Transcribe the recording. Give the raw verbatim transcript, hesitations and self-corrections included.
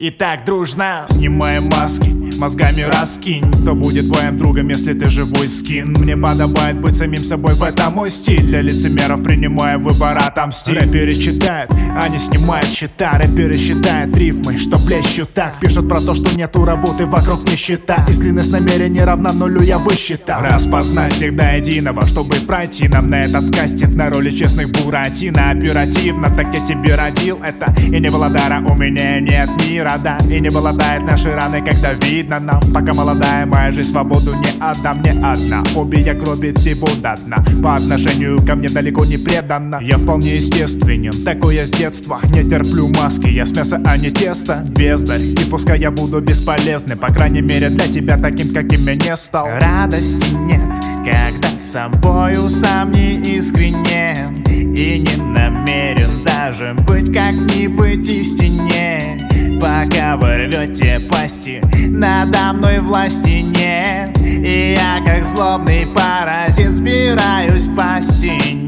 Итак, дружно снимаем маски, мозгами раскинь. Кто будет твоим другом, если ты живой скин? Мне подобает быть самим собой, в этом мой стиль. Для лицемеров принимая выбор отомстить. Рэперы читают, а не снимают счета. Рэперы считают рифмы, что плещут так. Пишут про то, что нету работы, вокруг нищета. Искренность намерений равна нулю, я высчитал. Распознать всегда единого, чтобы пройти нам на этот кастинг на роли честных буратино. Оперативно, так я тебе родил это. И не было дара, у меня нет мира, да. И не голодает наши раны, когда видно нам. Пока молодая моя жизнь, свободу не отдам, не одна. Обе я гробит всего до дна. По отношению ко мне далеко не предана. Я вполне естественен, такой я с детства. Не терплю маски, я с мяса, а не тесто. Бездарь, и пускай я буду бесполезным, по крайней мере для тебя таким, каким я не стал. Радости нет, когда с собою сам не искренен. И не намерен даже быть как не быть истине. Пока вы рвете пасти, надо мной власти нет. И я как злобный паразит сбираюсь по стене.